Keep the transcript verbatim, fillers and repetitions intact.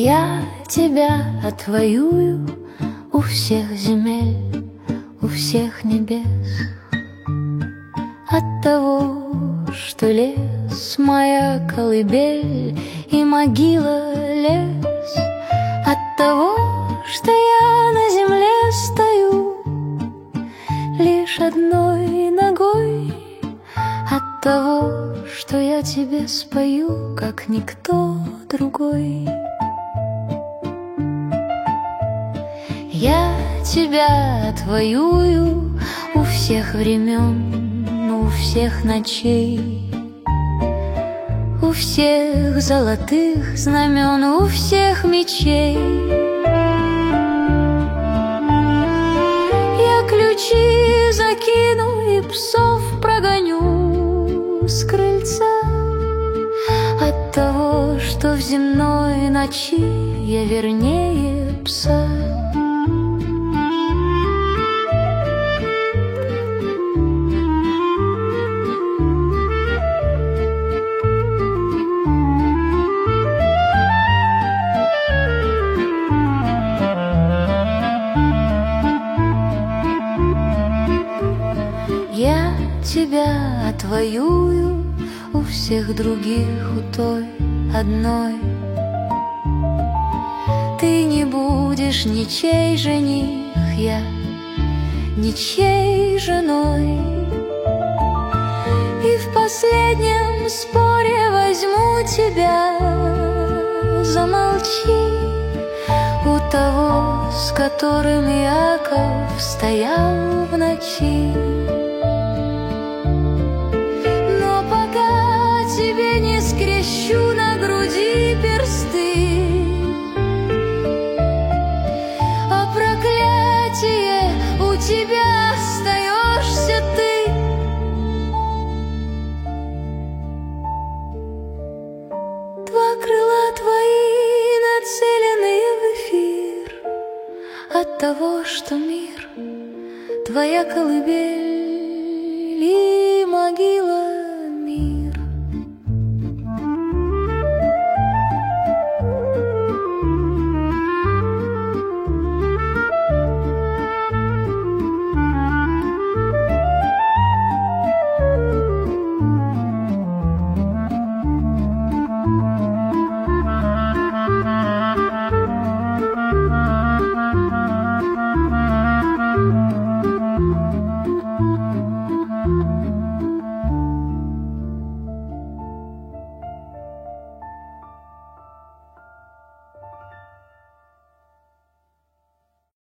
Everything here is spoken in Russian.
Я тебя отвоюю у всех земель, у всех небес. От того, что лес моя колыбель и могила лес, от того, что я на земле стою лишь одной ногой, от того, что я тебе спою, как никто другой. Я тебя отвоюю у всех времен, у всех ночей, у всех золотых знамен, у всех мечей. Я ключи закину и псов прогоню с крыльца от того, что в земной ночи я вернее пса. Я тебя отвоюю у всех других, у той одной. Ты не будешь ничей жених, я ничьей женой. И в последнем споре возьму тебя, замолчи, у того, с которым Яков стоял в ночи. Тебе не скрещу на груди персты, а проклятие у тебя остаешься ты. Два крыла твои нацеленные в эфир от того, что мир твоя колыбель и могила